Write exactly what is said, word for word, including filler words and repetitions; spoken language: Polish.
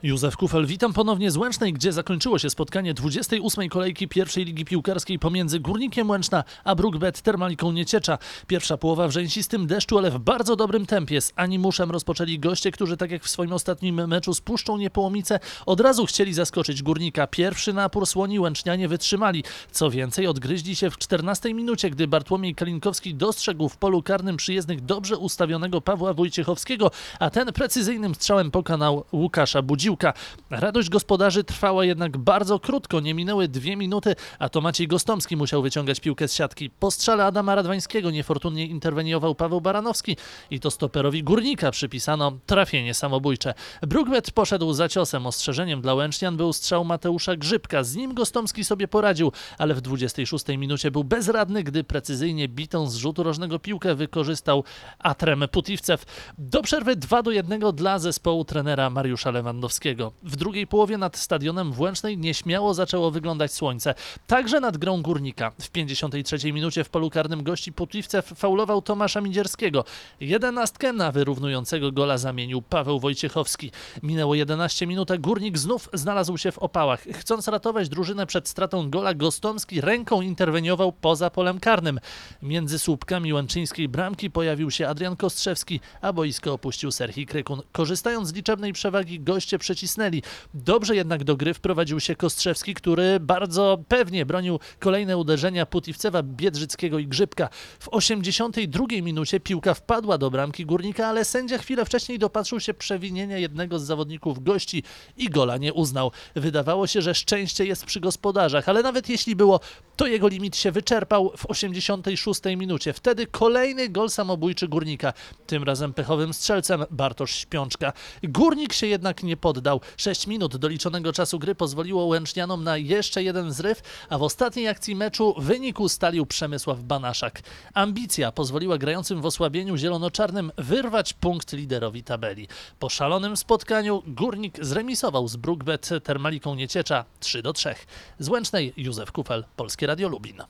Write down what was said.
Józef Kufel, witam ponownie z Łęcznej, gdzie zakończyło się spotkanie dwudziestej ósmej kolejki pierwszej ligi piłkarskiej pomiędzy Górnikiem Łęczna a Bruk-Bet Termaliką Nieciecza. Pierwsza połowa w rzęsistym deszczu, ale w bardzo dobrym tempie. Z animuszem rozpoczęli goście, którzy tak jak w swoim ostatnim meczu z Puszczą Niepołomice od razu chcieli zaskoczyć Górnika. Pierwszy napór słoni Łęcznianie wytrzymali. Co więcej, odgryźli się w czternastej minucie, gdy Bartłomiej Kalinkowski dostrzegł w polu karnym przyjezdnych dobrze ustawionego Pawła Wojciechowskiego, a ten precyzyjnym strzałem pokonał Łukasza Budziłka. Radość gospodarzy trwała jednak bardzo krótko, nie minęły dwie minuty, a to Maciej Gostomski musiał wyciągać piłkę z siatki. Po strzale Adama Radwańskiego niefortunnie interweniował Paweł Baranowski i to stoperowi Górnika przypisano trafienie samobójcze. Bruk-Bet poszedł za ciosem. Ostrzeżeniem dla Łęcznian był strzał Mateusza Grzybka. Z nim Gostomski sobie poradził, ale w dwudziestej szóstej minucie był bezradny, gdy precyzyjnie bitą z rzutu rożnego piłkę wykorzystał Atrem Putivcev. Do przerwy dwa do jednego dla zespołu trenera Mariusza Lewandowskiego. W drugiej połowie nad stadionem w Łęcznej nieśmiało zaczęło wyglądać słońce. Także nad grą Górnika. W pięćdziesiątej trzeciej minucie w polu karnym gości Putivcev faulował Tomasza Midzierskiego. Jedenastkę na wyrównującego gola zamienił Paweł Wojciechowski. Minęło jedenaście minut, a Górnik znów znalazł się w opałach. Chcąc ratować drużynę przed stratą gola, Gostomski ręką interweniował poza polem karnym. Między słupkami łęczyńskiej bramki pojawił się Adrian Kostrzewski, a boisko opuścił Serhii Krykun. Korzystając z liczebnej przewagi, goście przycisnęli. Dobrze jednak do gry wprowadził się Kostrzewski, który bardzo pewnie bronił kolejne uderzenia Putivcewa, Biedrzyckiego i Grzybka. W osiemdziesiątej drugiej minucie piłka wpadła do bramki Górnika, ale sędzia chwilę wcześniej dopatrzył się przewinienia jednego z zawodników gości i gola nie uznał. Wydawało się, że szczęście jest przy gospodarzach, ale nawet jeśli było, to jego limit się wyczerpał w osiemdziesiątej szóstej minucie. Wtedy kolejny gol samobójczy Górnika, tym razem pechowym strzelcem Bartosz Śpiączka. Górnik się jednak nie poddał. Sześć minut doliczonego czasu gry pozwoliło Łęcznianom na jeszcze jeden zryw, a w ostatniej akcji meczu wynik ustalił Przemysław Banaszak. Ambicja pozwoliła grającym w osłabieniu zielono-czarnym wyrwać punkt liderowi tabeli. Po szalonym spotkaniu Górnik zremisował z Bruk-Bet Termaliką Nieciecza trzy do trzech. Z Łęcznej Józef Kufel, Polskie Radio Lubin.